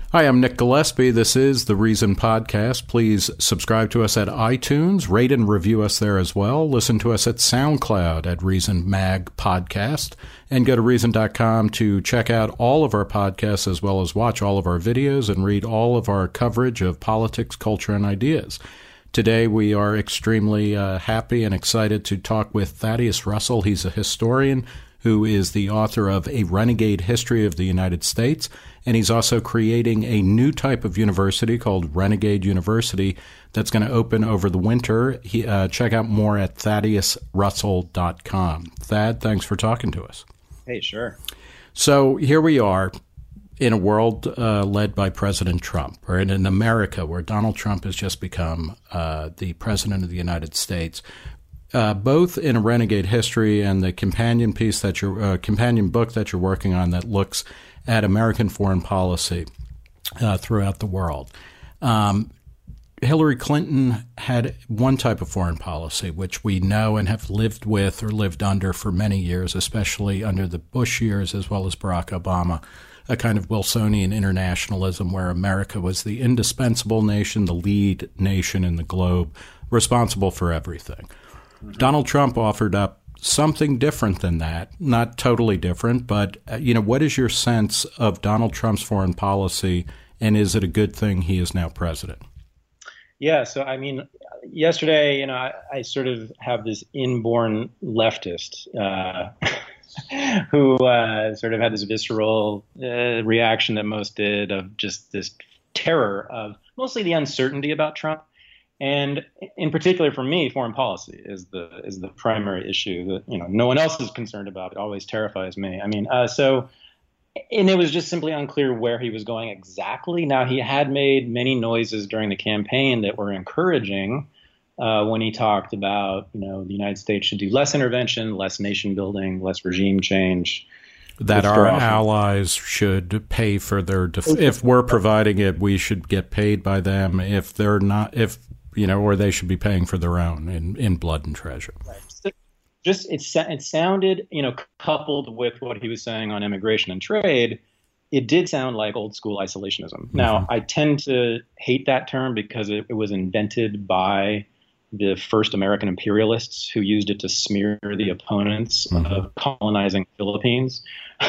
Hi, I'm Nick Gillespie. This is the Reason Podcast. Please subscribe to us at iTunes, rate and review us there as well. Listen to us at SoundCloud at Reason Mag Podcast, and go to Reason.com to check out all of our podcasts as well as watch all of our videos and read all of our coverage of politics, culture, and ideas. Today, we are extremely happy and excited to talk with Thaddeus Russell. He's a historian who is the author of A Renegade History of the United States, and he's also creating a new type of university called Renegade University that's going to open over the winter. Check out more at ThaddeusRussell.com. Thad, thanks for talking to us. Hey, sure. So here we are in a world led by President Trump, or in America where Donald Trump has just become the president of the United States. Both in A Renegade History and the companion piece that companion book that you're working on that looks at American foreign policy throughout the world. Hillary Clinton had one type of foreign policy, which we know and have lived with or lived under for many years, especially under the Bush years as well as Barack Obama, a kind of Wilsonian internationalism where America was the indispensable nation, the lead nation in the globe, responsible for everything. Donald Trump offered up something different than that, not totally different, but, what is your sense of Donald Trump's foreign policy, and is it a good thing he is now president? Yeah, so, yesterday, I sort of have this inborn leftist who sort of had this visceral reaction that most did of just this terror of mostly the uncertainty about Trump. And in particular, for me, foreign policy is the primary issue that no one else is concerned about. It always terrifies me. And it was just simply unclear where he was going exactly. Now, he had made many noises during the campaign that were encouraging when he talked about the United States should do less intervention, less nation building, less regime change. That our allies should pay for their if we're providing it, we should get paid by them. If they're not, or they should be paying for their own in blood and treasure. Right. It sounded, coupled with what he was saying on immigration and trade, it did sound like old school isolationism. Now, I tend to hate that term because it was invented by the first American imperialists who used it to smear the opponents of colonizing Philippines.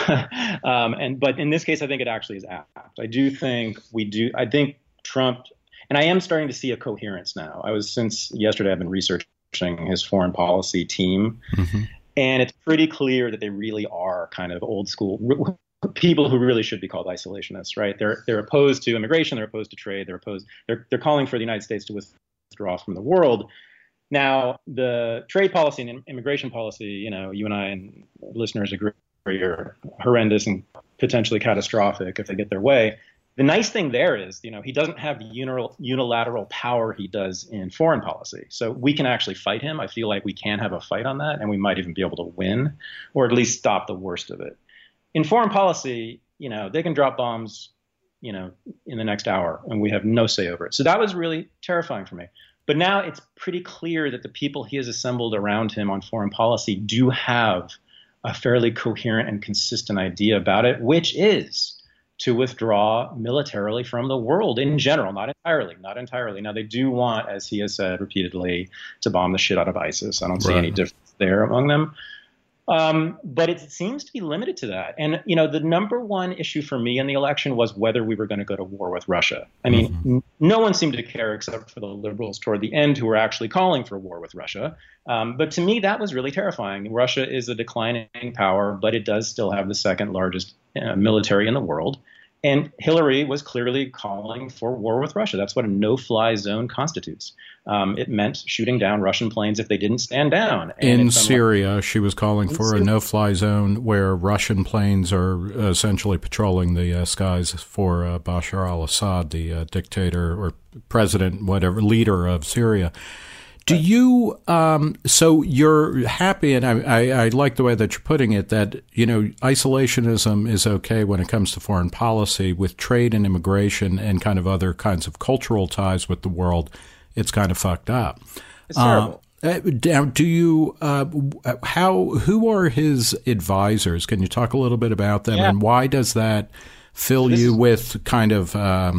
But in this case, I think it actually is apt. I think Trump. And I am starting to see a coherence now. Since yesterday, I've been researching his foreign policy team. And it's pretty clear that they really are kind of old school people who really should be called isolationists, right? They're opposed to immigration. They're opposed to trade. They're calling for the United States to withdraw from the world. Now, the trade policy and immigration policy, you and I and listeners agree are horrendous and potentially catastrophic if they get their way. The nice thing there is, he doesn't have the unilateral power he does in foreign policy. So we can actually fight him. I feel like we can have a fight on that, and we might even be able to win, or at least stop the worst of it. In foreign policy, they can drop bombs, in the next hour, and we have no say over it. So that was really terrifying for me. But now it's pretty clear that the people he has assembled around him on foreign policy do have a fairly coherent and consistent idea about it, which is to withdraw militarily from the world in general, not entirely. Now, they do want, as he has said repeatedly, to bomb the shit out of ISIS. I don't see any difference there among them. But it seems to be limited to that. And, the number one issue for me in the election was whether we were going to go to war with Russia. No one seemed to care except for the liberals toward the end who were actually calling for war with Russia. But to me, that was really terrifying. Russia is a declining power, but it does still have the second largest military in the world. And Hillary was clearly calling for war with Russia. That's what a no-fly zone constitutes. It meant shooting down Russian planes if they didn't stand down. And in Syria, she was calling for a no-fly zone where Russian planes are essentially patrolling the skies for Bashar al-Assad, the dictator or president, whatever, leader of Syria. Do you, so you're happy, and I like the way that you're putting it, that, isolationism is okay when it comes to foreign policy. With trade and immigration and kind of other kinds of cultural ties with the world, it's kind of fucked up. It's terrible. Do you, who are his advisors? Can you talk a little bit about them, and why does that fill you with kind of,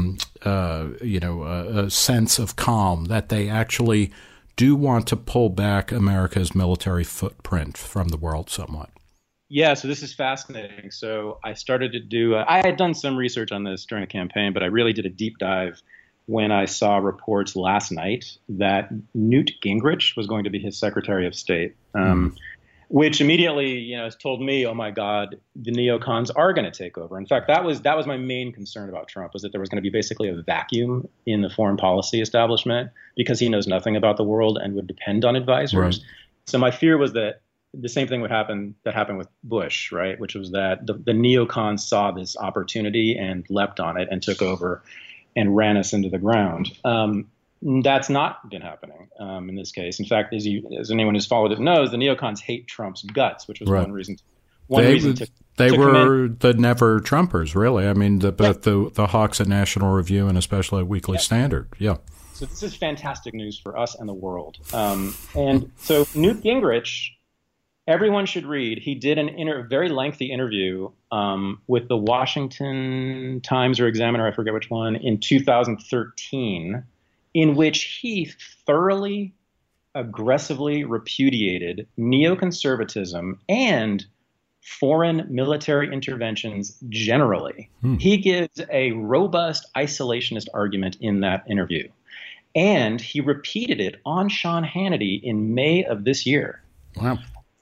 a sense of calm that they actually do want to pull back America's military footprint from the world somewhat? Yeah, so this is fascinating. So I started to do, I had done some research on this during the campaign, but I really did a deep dive when I saw reports last night that Newt Gingrich was going to be his Secretary of State, which immediately, has told me, oh my God, the neocons are going to take over. In fact, that was my main concern about Trump, was that there was going to be basically a vacuum in the foreign policy establishment because he knows nothing about the world and would depend on advisors. Right. So my fear was that the same thing would happen that happened with Bush, right? Which was that the neocons saw this opportunity and leapt on it and took over and ran us into the ground. That's not been happening in this case. In fact, as anyone who's followed it knows, the neocons hate Trump's guts, which was right. one reason. They were the never Trumpers, really. I mean, both the hawks at National Review and especially at Weekly Standard. Yeah. So this is fantastic news for us and the world. And so Newt Gingrich, everyone should read. He did a very lengthy interview with the Washington Times or Examiner, I forget which one, in 2013, in which he thoroughly, aggressively repudiated neoconservatism and foreign military interventions generally. He gives a robust isolationist argument in that interview. And he repeated it on Sean Hannity in May of this year. Wow.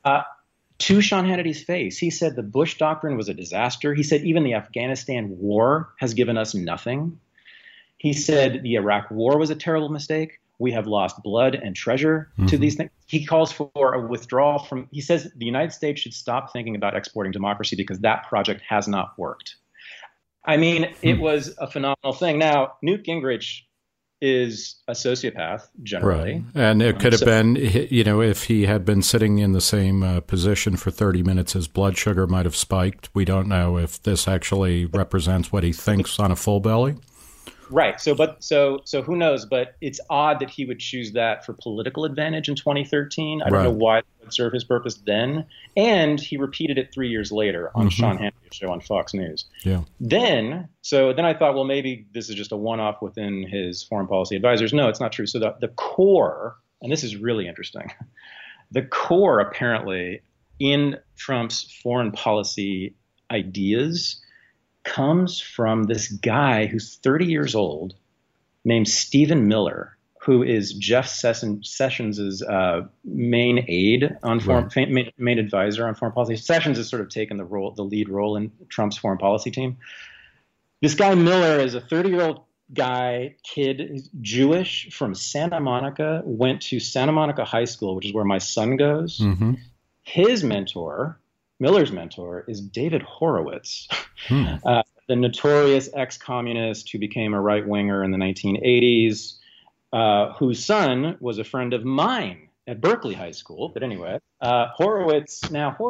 To Sean Hannity's face, he said the Bush doctrine was a disaster. He said even the Afghanistan war has given us nothing. He said the Iraq war was a terrible mistake. We have lost blood and treasure to these things. He calls for a withdrawal he says the United States should stop thinking about exporting democracy because that project has not worked. I mean, it was a phenomenal thing. Now, Newt Gingrich is a sociopath generally. Right. And it could have been, if he had been sitting in the same position for 30 minutes, his blood sugar might have spiked. We don't know if this actually represents what he thinks on a full belly. Right. So who knows? But it's odd that he would choose that for political advantage in 2013. I don't know why it would serve his purpose then. And he repeated it 3 years later on Sean Hannity's show on Fox News. Yeah. Then I thought, well, maybe this is just a one-off within his foreign policy advisors. No, it's not true. So the core, and this is really interesting, the core apparently in Trump's foreign policy ideas comes from this guy who's 30 years old named Stephen Miller, who is Jeff Sessions' main aide on main advisor on foreign policy. Sessions has sort of taken the lead role in Trump's foreign policy team. This guy Miller is a 30-year-old kid, he's Jewish from Santa Monica, went to Santa Monica High School, which is where my son goes. His mentor, Miller's mentor, is David Horowitz, the notorious ex-communist who became a right-winger in the 1980s, whose son was a friend of mine at Berkeley High School. But anyway, Horowitz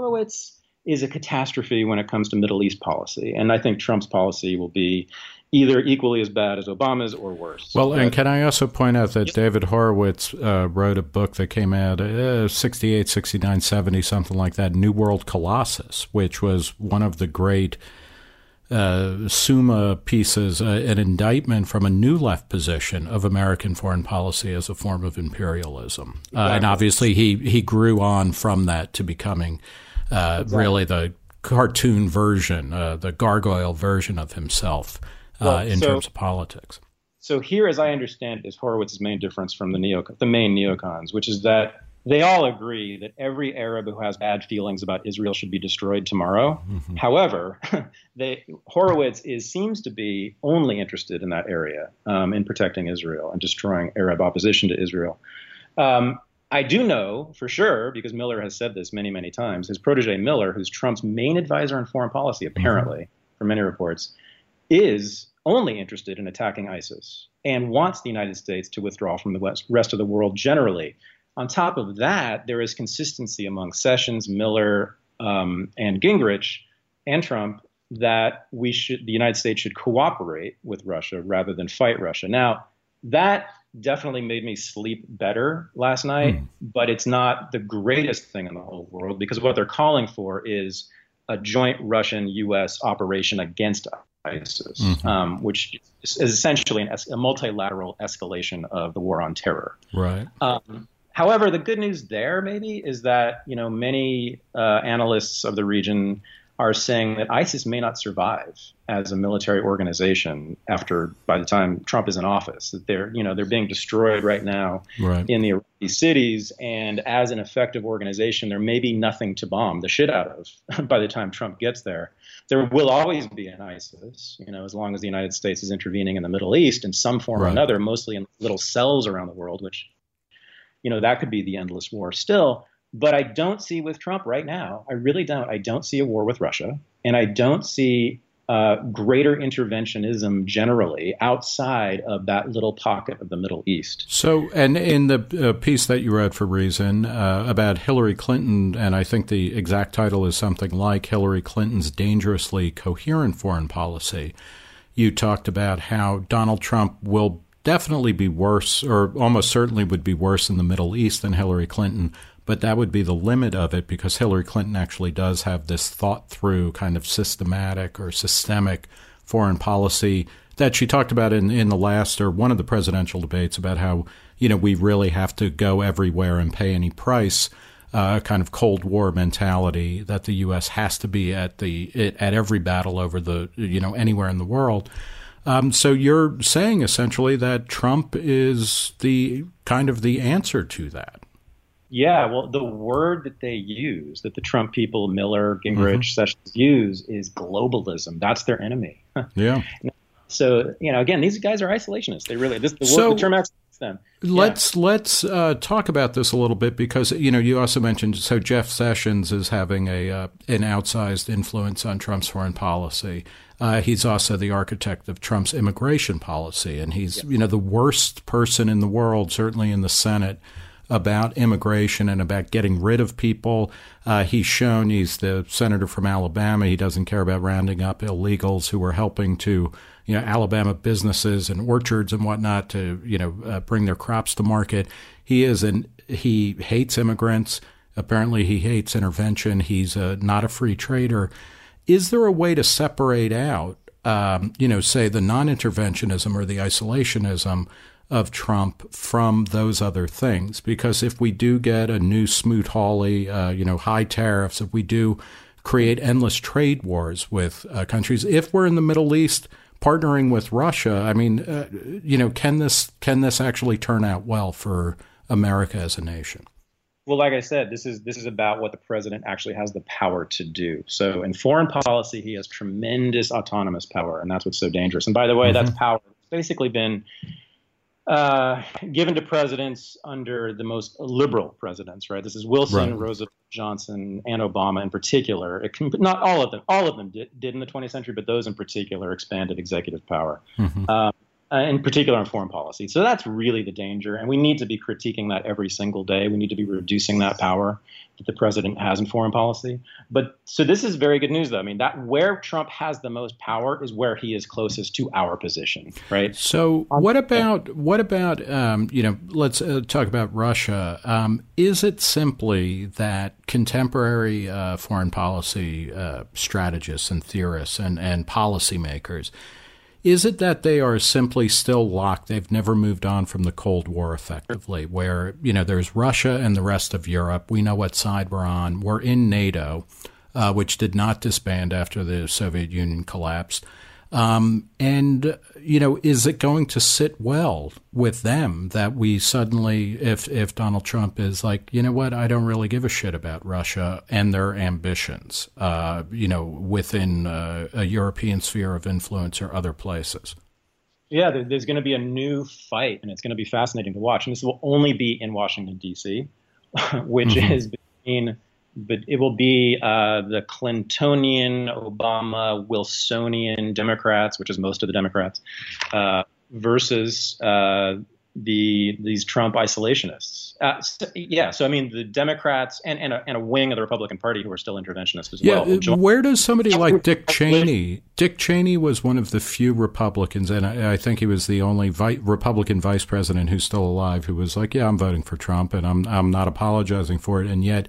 is a catastrophe when it comes to Middle East policy. And I think Trump's policy will be either equally as bad as Obama's or worse. Well, and can I also point out that David Horowitz wrote a book that came out 68, 69, 70, something like that, New World Colossus, which was one of the great Summa pieces, an indictment from a new left position of American foreign policy as a form of imperialism. And obviously he grew on from that to becoming really the cartoon version, the gargoyle version of himself in terms of politics. So here, as I understand it, is Horowitz's main difference from the main neocons, which is that they all agree that every Arab who has bad feelings about Israel should be destroyed tomorrow. However, Horowitz seems to be only interested in that area, in protecting Israel and destroying Arab opposition to Israel. I do know for sure, because Miller has said this many, many times, his protege Miller, who's Trump's main advisor on foreign policy, apparently, from many reports, is only interested in attacking ISIS and wants the United States to withdraw from the rest of the world generally. On top of that, there is consistency among Sessions, Miller, and Gingrich and Trump that the United States should cooperate with Russia rather than fight Russia. Now, that definitely made me sleep better last night, but it's not the greatest thing in the whole world because what they're calling for is a joint Russian-U.S. operation against ISIS, which is essentially a multilateral escalation of the war on terror. Right. However, the good news there maybe is that many analysts of the region are saying that ISIS may not survive as a military organization by the time Trump is in office. That they're being destroyed right now in the Iraqi cities, and as an effective organization, there may be nothing to bomb the shit out of by the time Trump gets there. There will always be an ISIS, as long as the United States is intervening in the Middle East in some form or another, mostly in little cells around the world, which, that could be the endless war still. But I don't see with Trump right now, I really don't. I don't see a war with Russia, and I don't see greater interventionism generally outside of that little pocket of the Middle East. So, and in the piece that you wrote for Reason about Hillary Clinton, and I think the exact title is something like Hillary Clinton's Dangerously Coherent Foreign Policy, you talked about how Donald Trump will definitely be worse, or almost certainly would be worse in the Middle East than Hillary Clinton, but that would be the limit of it, because Hillary Clinton actually does have this thought-through kind of systematic or systemic foreign policy that she talked about in the last, or one of the presidential debates, about how, we really have to go everywhere and pay any price, kind of Cold War mentality that the U.S. has to be at every battle over the, anywhere in the world. So you're saying essentially that Trump is the kind of the answer to that. Yeah, well, the word that they use, that the Trump people, Miller, Gingrich, Sessions use, is globalism. That's their enemy. Yeah. So, again, these guys are isolationists. They really, the term accepts them. Let's talk about this a little bit, because, you also mentioned, so Jeff Sessions is having an outsized influence on Trump's foreign policy. He's also the architect of Trump's immigration policy, and he's, the worst person in the world, certainly in the Senate, about immigration and about getting rid of people. He's the senator from Alabama. He doesn't care about rounding up illegals who are helping to, Alabama businesses and orchards and whatnot to, bring their crops to market. He hates immigrants. Apparently he hates intervention. He's not a free trader. Is there a way to separate out, say the non-interventionism or the isolationism of Trump from those other things? Because if we do get a new Smoot-Hawley, high tariffs, if we do create endless trade wars with countries, if we're in the Middle East partnering with Russia, I mean, can this actually turn out well for America as a nation? Well, like I said, this is about what the president actually has the power to do. So in foreign policy, he has tremendous autonomous power, and that's what's so dangerous. And by the way, that's power that's basically been given to presidents under the most liberal presidents, right? This is Wilson, Roosevelt, Johnson, and Obama in particular. Not all of them. All of them did in the 20th century, but those in particular expanded executive power, in particular on foreign policy. So that's really the danger, and we need to be critiquing that every single day. We need to be reducing that power that the president has in foreign policy. So this is very good news, though. I mean, that where Trump has the most power is where he is closest to our position, right? So what about let's talk about Russia. Is it simply that contemporary foreign policy strategists and theorists and policymakers, is it that they are simply still locked? They've never moved on from the Cold War effectively, where, there's Russia and the rest of Europe. We know what side we're on. We're in NATO, which did not disband after the Soviet Union collapsed. Is it going to sit well with them that we suddenly, if Donald Trump is like, I don't really give a shit about Russia and their ambitions, within a European sphere of influence or other places? Yeah, there's going to be a new fight, and it's going to be fascinating to watch. And this will only be in Washington, D.C., which is between... But it will be the Clintonian, Obama, Wilsonian Democrats, which is most of the Democrats, versus these Trump isolationists. So I mean, the Democrats and a wing of the Republican Party who are still interventionists as well. Where does somebody like Dick Cheney? Dick Cheney was one of the few Republicans, and I think he was the only Republican vice president who's still alive who was like, "Yeah, I'm voting for Trump, and I'm not apologizing for it," and yet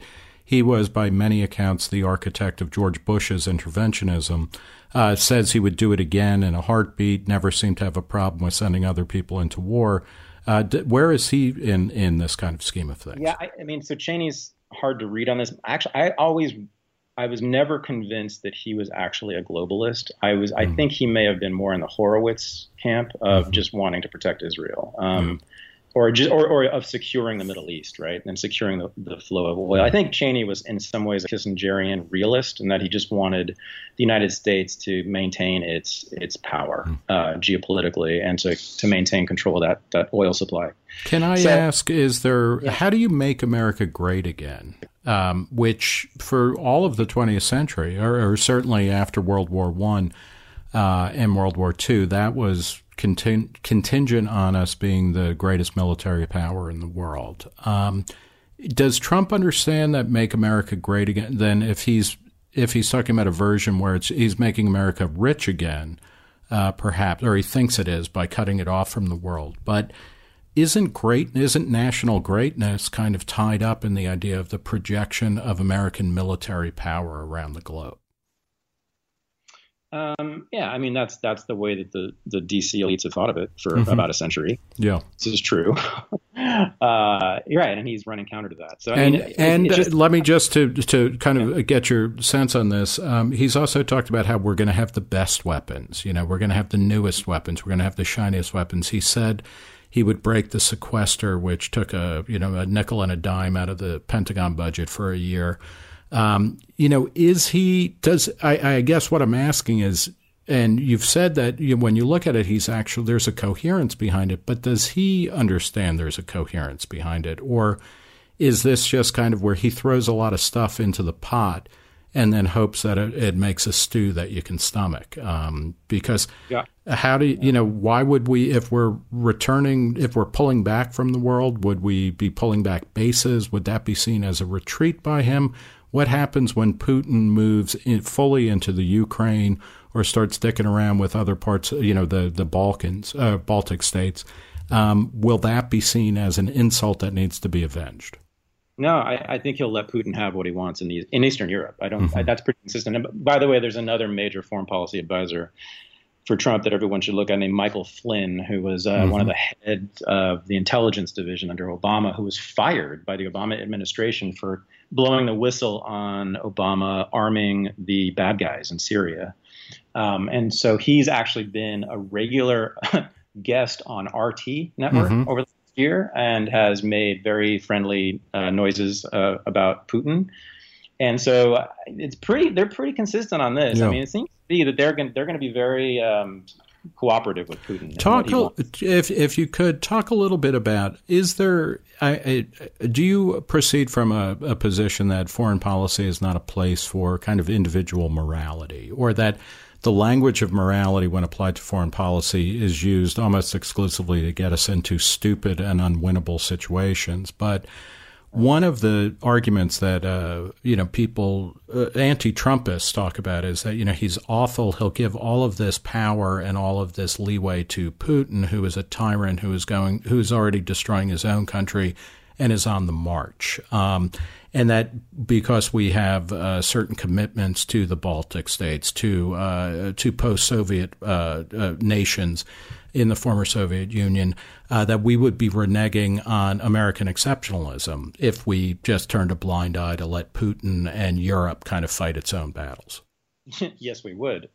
he was, by many accounts, the architect of George Bush's interventionism, says he would do it again in a heartbeat, never seemed to have a problem with sending other people into war. Where is he in this kind of scheme of things? Yeah, I mean, so Cheney's hard to read on this. Actually, I was never convinced that he was actually a globalist. I think he may have been more in the Horowitz camp of just wanting to protect Israel. Or of securing the Middle East, right, and securing the flow of oil. I think Cheney was in some ways a Kissingerian realist, in that he just wanted the United States to maintain its power geopolitically, and to maintain control of that oil supply. Can I ask, how do you make America great again? Which for all of the 20th century, or certainly after World War I and World War II, that was contingent on us being the greatest military power in the world. Does Trump understand that make America great again? Then if he's talking about a version where he's making America rich again, perhaps, or he thinks it is by cutting it off from the world. But isn't national greatness kind of tied up in the idea of the projection of American military power around the globe? Yeah, I mean, that's the way that the DC elites have thought of it for about a century. Yeah, this is true. You're right, and he's running counter to that. So let me just to kind of get your sense on this. He's also talked about how we're going to have the best weapons. We're going to have the newest weapons. We're going to have the shiniest weapons. He said he would break the sequester, which took a nickel and a dime out of the Pentagon budget for a year. I guess what I'm asking is, and you've said that when you look at it, there's a coherence behind it, but does he understand there's a coherence behind it? Or is this just kind of where he throws a lot of stuff into the pot and then hopes that it makes a stew that you can stomach? Because why would we, if we're pulling back from the world, would we be pulling back bases? Would that be seen as a retreat by him? What happens when Putin moves fully into the Ukraine or starts sticking around with other parts, the Balkans, Baltic states? Will that be seen as an insult that needs to be avenged? No, I think he'll let Putin have what he wants in Eastern Europe. That's pretty consistent. And by the way, there's another major foreign policy advisor for Trump that everyone should look at, named Michael Flynn, who was one of the heads of the intelligence division under Obama, who was fired by the Obama administration for blowing the whistle on Obama arming the bad guys in Syria. And so he's actually been a regular guest on RT network over the last year and has made very friendly noises about Putin. And so they're pretty consistent on this. Yeah. I mean, it seems to be that they're going to be very cooperative with Putin. If you could talk a little bit about, do you proceed from a position that foreign policy is not a place for kind of individual morality, or that the language of morality when applied to foreign policy is used almost exclusively to get us into stupid and unwinnable situations? But one of the arguments that people, anti-Trumpists talk about is that he's awful. He'll give all of this power and all of this leeway to Putin, who is a tyrant, who's already destroying his own country and is on the march. And that because we have certain commitments to the Baltic states, to post-Soviet nations in the former Soviet Union, that we would be reneging on American exceptionalism if we just turned a blind eye to let Putin and Europe kind of fight its own battles. Yes, we would.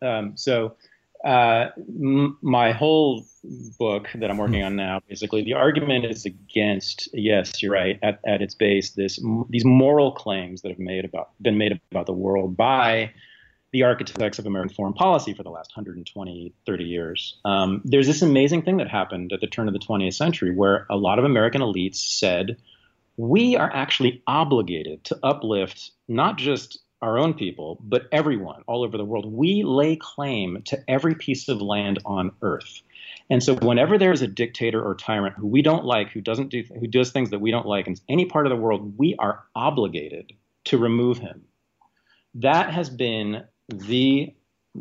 My whole book that I'm working on now, basically, the argument is against, yes, you're right, at its base, these moral claims that have been made about the world by the architects of American foreign policy for the last 120, 30 years. There's this amazing thing that happened at the turn of the 20th century where a lot of American elites said, we are actually obligated to uplift not just our own people, but everyone all over the world. We lay claim to every piece of land on earth. And so whenever there is a dictator or tyrant who we don't like, who does things that we don't like in any part of the world, we are obligated to remove him. That has been the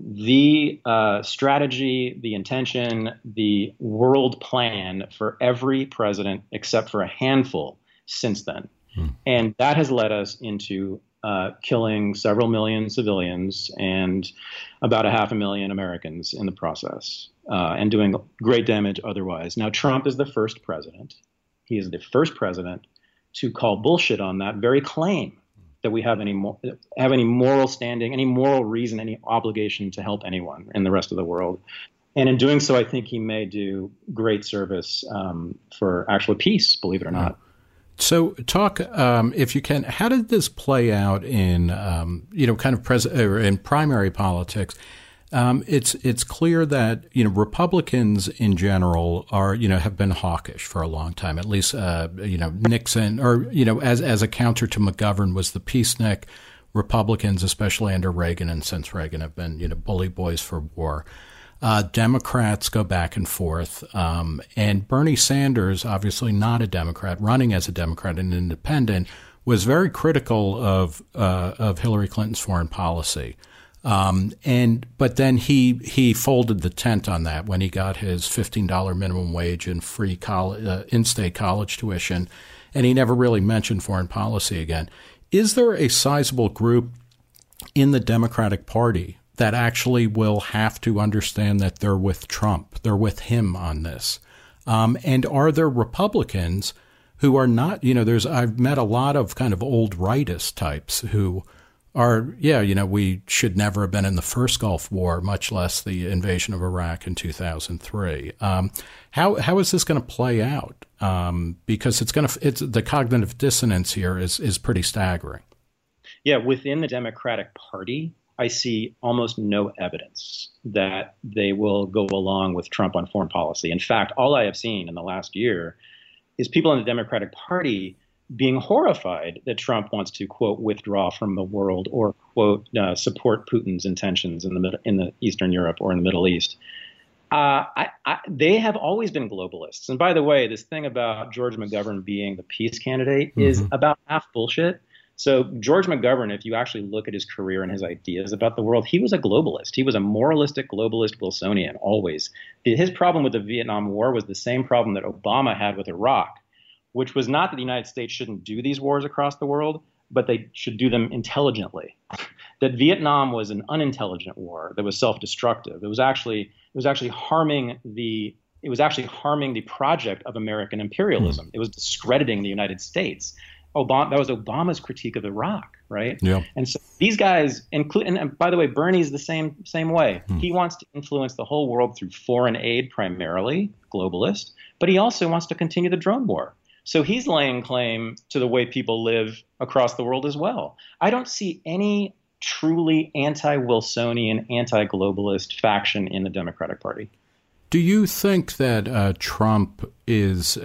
strategy, the intention, the world plan for every president except for a handful since then. And that has led us into killing several million civilians and about 500,000 Americans in the process, and doing great damage otherwise. Now, Trump is the first president. He is the first president to call bullshit on that very claim that we have any moral standing, any moral reason, any obligation to help anyone in the rest of the world. And in doing so, I think he may do great service for actual peace, believe it or not. So talk, if you can, how did this play out in, in primary politics? It's clear that, Republicans in general are, have been hawkish for a long time. At least, Nixon, or, as a counter to McGovern, was the peacenik. Republicans, especially under Reagan and since Reagan, have been, bully boys for war. Democrats go back and forth. And Bernie Sanders, obviously not a Democrat, running as a Democrat and independent, was very critical of Hillary Clinton's foreign policy. But then he folded the tent on that when he got his $15 minimum wage and free in-state college tuition, and he never really mentioned foreign policy again. Is there a sizable group in the Democratic Party that actually will have to understand that they're with Trump, they're with him on this? And are there Republicans who are not, I've met a lot of kind of old rightist types who are, we should never have been in the first Gulf War, much less the invasion of Iraq in 2003. How is this going to play out? Because the cognitive dissonance here is pretty staggering. Yeah, within the Democratic Party, I see almost no evidence that they will go along with Trump on foreign policy. In fact, all I have seen in the last year is people in the Democratic Party being horrified that Trump wants to, quote, withdraw from the world or, quote, support Putin's intentions in the Eastern Europe or in the Middle East. They have always been globalists. And by the way, this thing about George McGovern being the peace candidate is about half bullshit. So George McGovern, if you actually look at his career and his ideas about the world, he was a globalist. He was a moralistic globalist Wilsonian, always. His problem with the Vietnam War was the same problem that Obama had with Iraq, which was not that the United States shouldn't do these wars across the world, but they should do them intelligently. That Vietnam was an unintelligent war that was self-destructive. It was actually harming the project of American imperialism. It was discrediting the United States. That was Obama's critique of Iraq, right? Yeah. And so these guys, and by the way, Bernie's the same way. He wants to influence the whole world through foreign aid, primarily globalist, but he also wants to continue the drone war. So he's laying claim to the way people live across the world as well. I don't see any truly anti-Wilsonian, anti-globalist faction in the Democratic Party. Do you think that Trump is,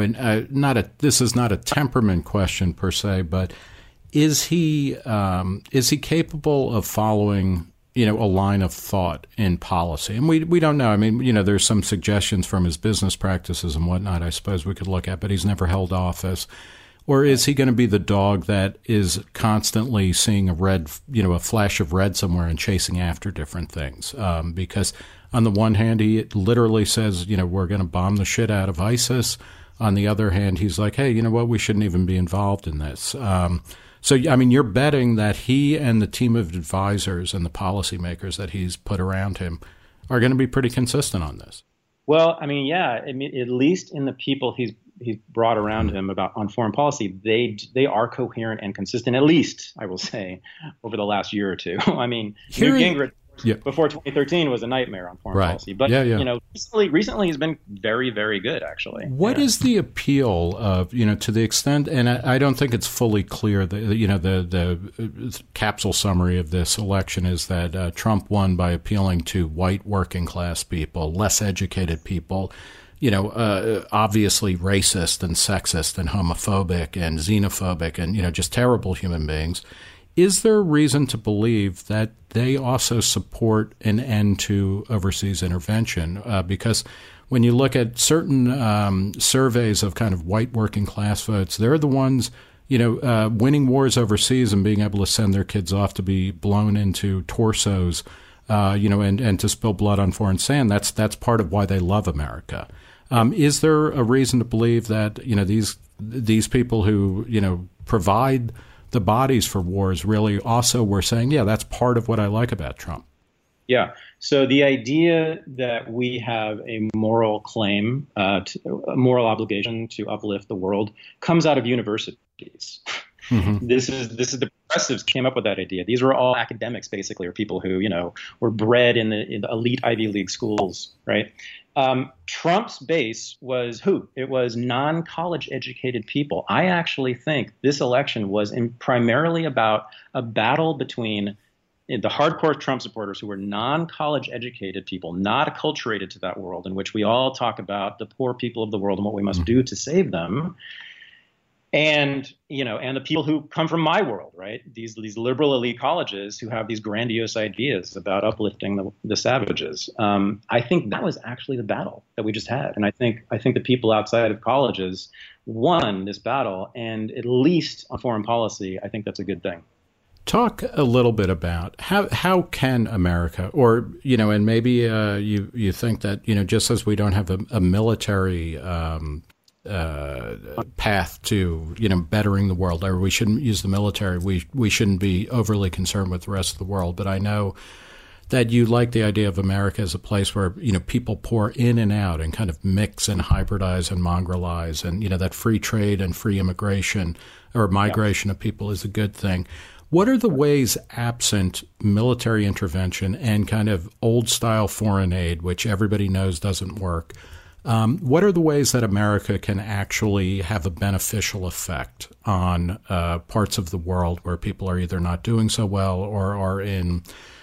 this is not a temperament question per se, but is he capable of following, a line of thought in policy? And we don't know. I mean, there's some suggestions from his business practices and whatnot, I suppose we could look at, but he's never held office. Or is he going to be the dog that is constantly seeing a flash of red somewhere and chasing after different things? Because on the one hand, he literally says, we're going to bomb the shit out of ISIS. On the other hand, he's like, hey, you know what? We shouldn't even be involved in this. So, I mean, you're betting that he and the team of advisors and the policymakers that he's put around him are going to be pretty consistent on this. Well, I mean, yeah. I mean, at least in the people he's brought around him on foreign policy, they are coherent and consistent. At least, I will say, over the last year or two. I mean, Newt Gingrich before 2013 was a nightmare on foreign policy. But recently he's been very, very good, actually. What is the appeal of, to the extent, and I don't think it's fully clear that, the capsule summary of this election is that Trump won by appealing to white working class people, less educated people, obviously racist and sexist and homophobic and xenophobic and, just terrible human beings. Is there a reason to believe that they also support an end to overseas intervention? Because when you look at certain surveys of kind of white working class votes, they're the ones, winning wars overseas and being able to send their kids off to be blown into torsos, and to spill blood on foreign sand. That's part of why they love America. Is there a reason to believe that, these people who, provide the bodies for wars really also were saying, yeah, that's part of what I like about Trump. Yeah. So the idea that we have a moral claim, a moral obligation to uplift the world comes out of universities. Mm-hmm. This is the progressives came up with that idea. These were all academics, basically, or people who, were bred in the elite Ivy League schools, right? Trump's base was who? It was non-college educated people. I actually think this election was primarily about a battle between the hardcore Trump supporters who were non-college educated people, not acculturated to that world in which we all talk about the poor people of the world and what we must do to save them. And, and the people who come from my world, right? These liberal elite colleges who have these grandiose ideas about uplifting the savages. I think that was actually the battle that we just had. And I think the people outside of colleges won this battle. And at least on foreign policy, I think that's a good thing. Talk a little bit about how can America, or, and maybe you think that, just as we don't have a military path to, bettering the world, or we shouldn't use the military. We shouldn't be overly concerned with the rest of the world. But I know that you like the idea of America as a place where, people pour in and out and kind of mix and hybridize and mongrelize, and, that free trade and free immigration or migration of people is a good thing. What are the ways, absent military intervention and kind of old-style foreign aid, which everybody knows doesn't work, what are the ways that America can actually have a beneficial effect on parts of the world where people are either not doing so well or are in,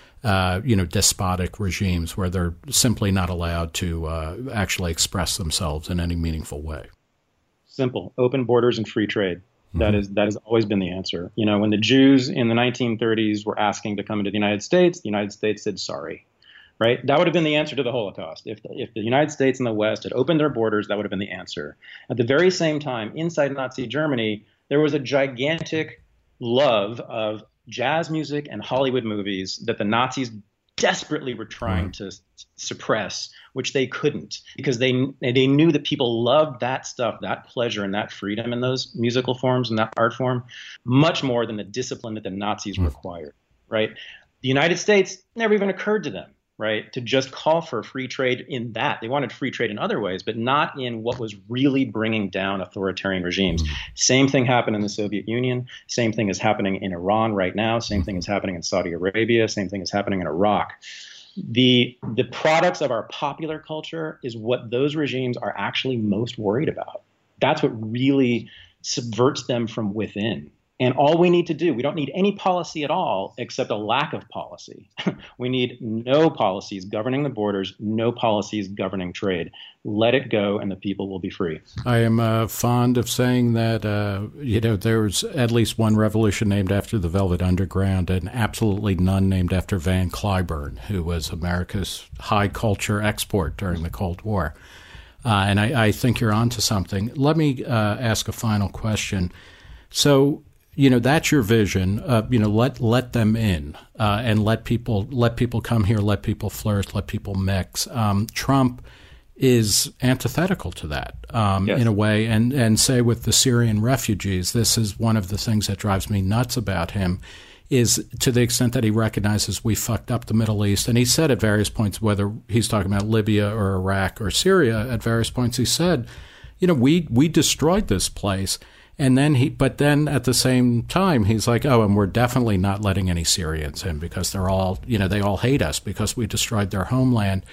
despotic regimes where they're simply not allowed to actually express themselves in any meaningful way? Simple. Open borders and free trade. That has always been the answer. When the Jews in the 1930s were asking to come into the United States said sorry, right? That would have been the answer to the Holocaust. If the United States and the West had opened their borders, that would have been the answer. At the very same time, inside Nazi Germany, there was a gigantic love of jazz music and Hollywood movies that the Nazis desperately were trying to suppress, which they couldn't, because they knew that people loved that stuff, that pleasure and that freedom in those musical forms and that art form much more than the discipline that the Nazis required, right? The United States never even occurred to them, right, to just call for free trade in that. They wanted free trade in other ways, but not in what was really bringing down authoritarian regimes. Same thing happened in the Soviet Union. Same thing is happening in Iran right now. Same thing is happening in Saudi Arabia. Same thing is happening in Iraq. The products of our popular culture is what those regimes are actually most worried about. That's what really subverts them from within. And all we need to do, we don't need any policy at all except a lack of policy. We need no policies governing the borders, no policies governing trade. Let it go and the people will be free. I am fond of saying that, there's at least one revolution named after the Velvet Underground and absolutely none named after Van Cliburn, who was America's high culture export during the Cold War. And I think you're onto something. Let me ask a final question. So, that's your vision. Let them in and let people come here, let people flourish, let people mix. Trump is antithetical to that in a way, and say with the Syrian refugees, this is one of the things that drives me nuts about him, is to the extent that he recognizes we fucked up the Middle East. And he said at various points, whether he's talking about Libya or Iraq or Syria, at various points he said, we destroyed this place. And but then at the same time, he's like, oh, and we're definitely not letting any Syrians in because they're all, they all hate us because we destroyed their homeland.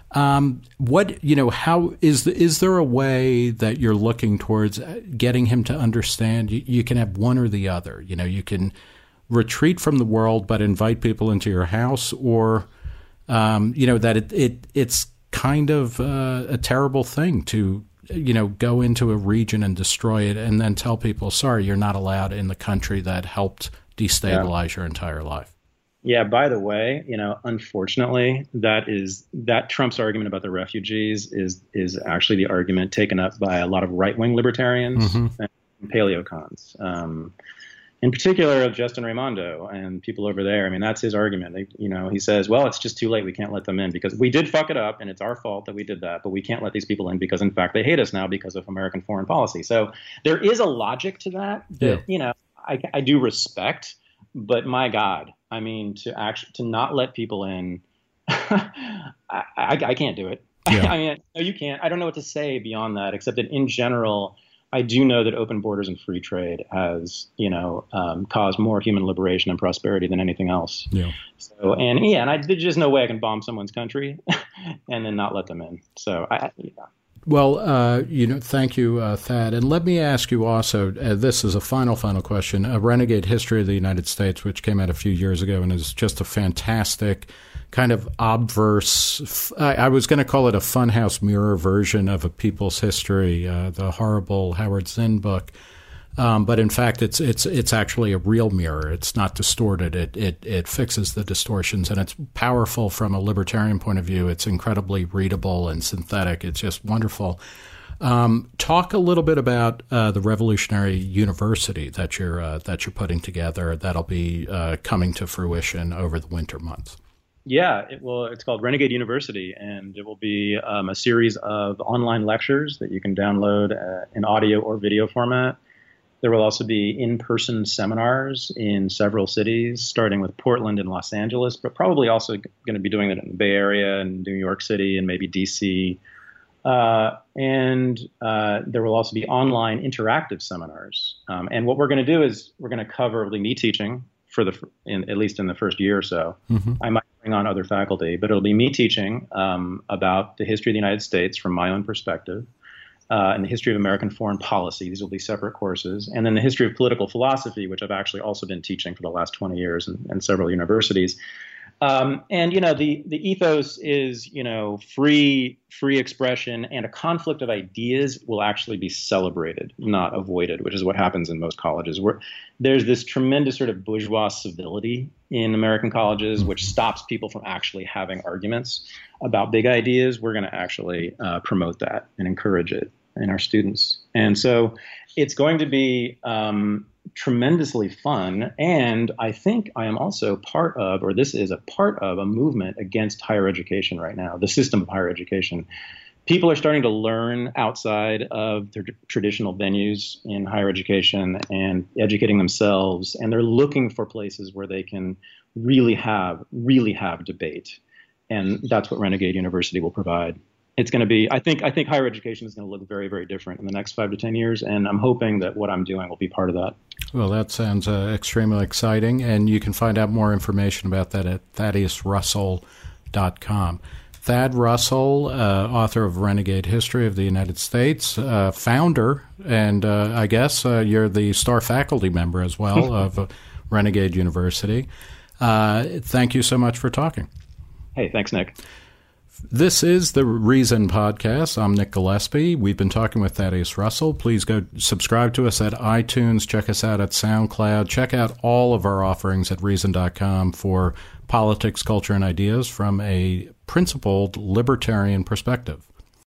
How is there a way that you're looking towards getting him to understand you can have one or the other? You can retreat from the world, but invite people into your house, or, that it's kind of a terrible thing to, go into a region and destroy it and then tell people, sorry, you're not allowed in the country that helped destabilize your entire life. Yeah, by the way, unfortunately, that Trump's argument about the refugees is actually the argument taken up by a lot of right-wing libertarians and paleocons. in particular of Justin Raimondo and people over there. I mean, that's his argument. He says, well, it's just too late. We can't let them in because we did fuck it up and it's our fault that we did that. But we can't let these people in because, in fact, they hate us now because of American foreign policy. So there is a logic to that I do respect. But my God, I mean, to not let people in, I can't do it. Yeah. I mean, no, you can't. I don't know what to say beyond that, except that in general, I do know that open borders and free trade has, caused more human liberation and prosperity than anything else. Yeah. So, and there's just no way I can bomb someone's country and then not let them in. So, Well, thank you, Thad. And let me ask you also, this is a final question, A Renegade History of the United States, which came out a few years ago and is just a fantastic kind of obverse, I was going to call it a funhouse mirror version of A People's History, the horrible Howard Zinn book. But in fact, it's actually a real mirror. It's not distorted. It fixes the distortions, and it's powerful from a libertarian point of view. It's incredibly readable and synthetic. It's just wonderful. Talk a little bit about the Revolutionary University that you're putting together. That'll be coming to fruition over the winter months. Yeah, it's called Renegade University, and it will be a series of online lectures that you can download in audio or video format. There will also be in-person seminars in several cities, starting with Portland and Los Angeles, but probably also going to be doing that in the Bay Area and New York City and maybe DC. And there will also be online interactive seminars. And what we're going to do is we're going to cover me teaching at least in the first year or so. Mm-hmm. I might bring on other faculty, but it'll be me teaching about the history of the United States from my own perspective. And the history of American foreign policy. These will be separate courses. And then the history of political philosophy, which I've actually also been teaching for the last 20 years in several universities. The ethos is, free expression, and a conflict of ideas will actually be celebrated, not avoided, which is what happens in most colleges, where there's this tremendous sort of bourgeois civility in American colleges, which stops people from actually having arguments about big ideas. We're going to actually promote that and encourage it in our students. And so it's going to be tremendously fun. And I think I am also this is a part of a movement against higher education right now, the system of higher education. People are starting to learn outside of their traditional venues in higher education and educating themselves. And they're looking for places where they can really have debate. And that's what Renegade University will provide. It's going to be, I think higher education is going to look very, very different in the next 5 to 10 years. And I'm hoping that what I'm doing will be part of that. Well, that sounds extremely exciting. And you can find out more information about that at ThaddeusRussell.com. Thad Russell, author of Renegade History of the United States, founder, and I guess you're the star faculty member as well of Renegade University. Thank you so much for talking. Hey, thanks, Nick. This is the Reason Podcast. I'm Nick Gillespie. We've been talking with Thaddeus Russell. Please go subscribe to us at iTunes. Check us out at SoundCloud. Check out all of our offerings at Reason.com for politics, culture, and ideas from a principled libertarian perspective.